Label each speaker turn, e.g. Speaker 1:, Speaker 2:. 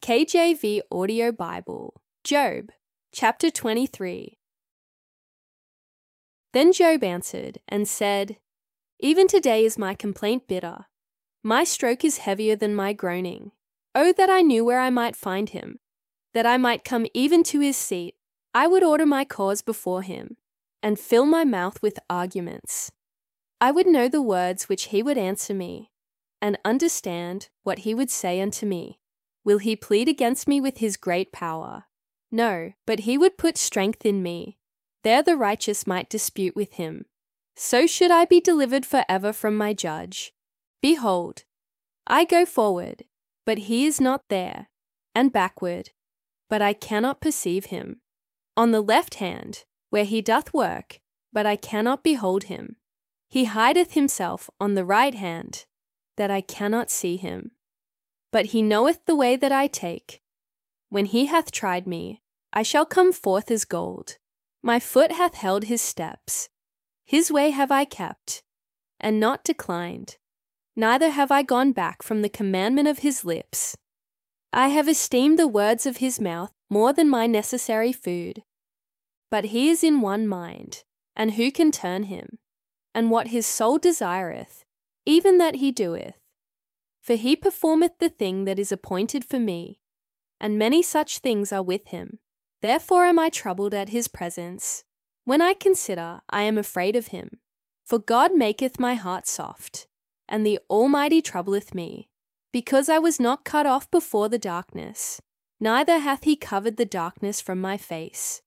Speaker 1: KJV Audio Bible, Job, chapter 23. Then Job answered and said, "Even today is my complaint bitter. My stroke is heavier than my groaning. Oh, that I knew where I might find him, that I might come even to his seat. I would order my cause before him, and fill my mouth with arguments. I would know the words which he would answer me, and understand what he would say unto me. Will he plead against me with his great power? No, but he would put strength in me. There the righteous might dispute with him. So should I be delivered forever from my judge. Behold, I go forward, but he is not there, and backward, but I cannot perceive him. On the left hand, where he doth work, but I cannot behold him. He hideth himself on the right hand, that I cannot see him. But he knoweth the way that I take. When he hath tried me, I shall come forth as gold. My foot hath held his steps. His way have I kept, and not declined. Neither have I gone back from the commandment of his lips. I have esteemed the words of his mouth more than my necessary food. But he is in one mind, and who can turn him? And what his soul desireth, even that he doeth. For he performeth the thing that is appointed for me, and many such things are with him. Therefore am I troubled at his presence. When I consider, I am afraid of him. For God maketh my heart soft, and the Almighty troubleth me, because I was not cut off before the darkness, neither hath he covered the darkness from my face.